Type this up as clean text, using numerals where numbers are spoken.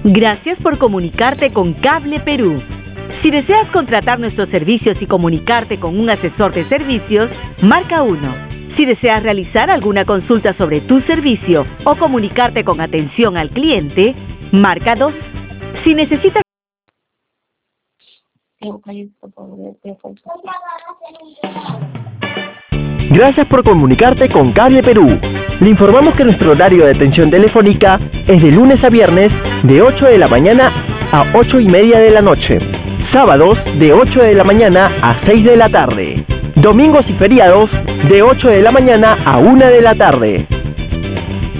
Gracias por comunicarte con Cable Perú. Si deseas contratar nuestros servicios y comunicarte con un asesor de servicios, marca 1. Si deseas realizar alguna consulta sobre tu servicio o comunicarte con atención al cliente, marca 2. Si necesitas... Gracias por comunicarte con Cable Perú. Le informamos que nuestro horario de atención telefónica es de lunes a viernes de 8 de la mañana a 8:30 de la noche. Sábados de 8 de la mañana a 6 de la tarde. Domingos y feriados de 8 de la mañana a 1 de la tarde.